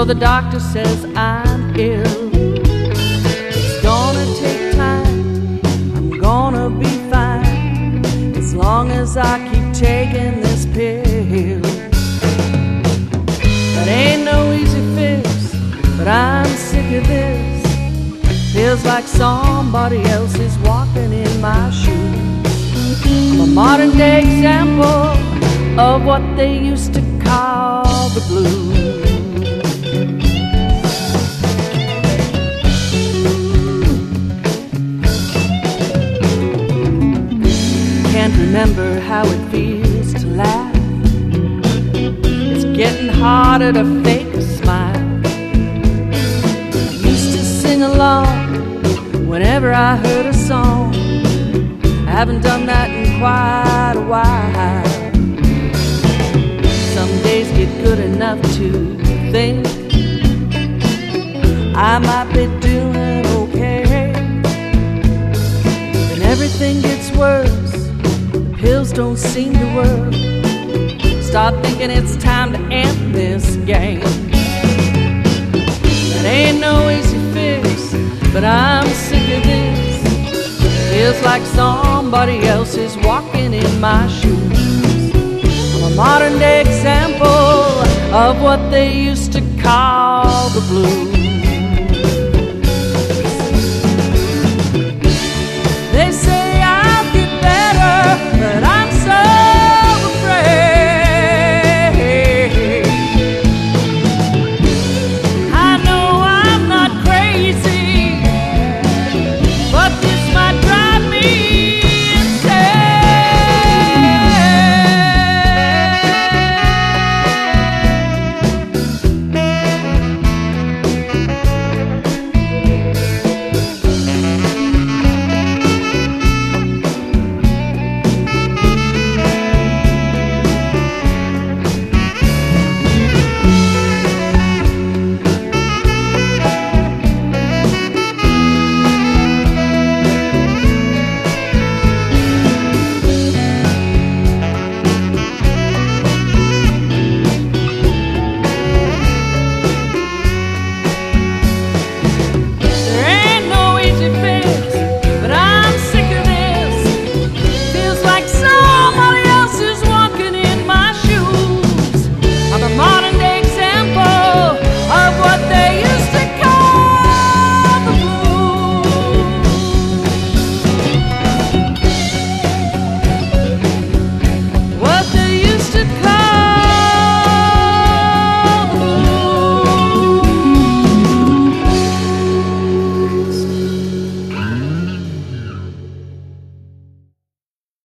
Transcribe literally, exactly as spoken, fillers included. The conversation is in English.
So the doctor says I'm ill. It's gonna take time, I'm gonna be fine, as long as I keep taking this pill. That ain't no easy fix, but I'm sick of this. Feels like somebody else is walking in my shoes. I'm a modern day example of what they used to call the blues. Can't remember how it feels to laugh. It's getting harder to fake a smile. I used to sing along whenever I heard a song. I haven't done that in quite a while. Some days get good enough to think I might be doing okay. Then everything gets worse, the pills don't seem to work. Start thinking it's time to end this game. That ain't no easy fix, but I'm sick of this. Feels like somebody else is walking in my shoes. I'm a modern day example of what they used to call the blues.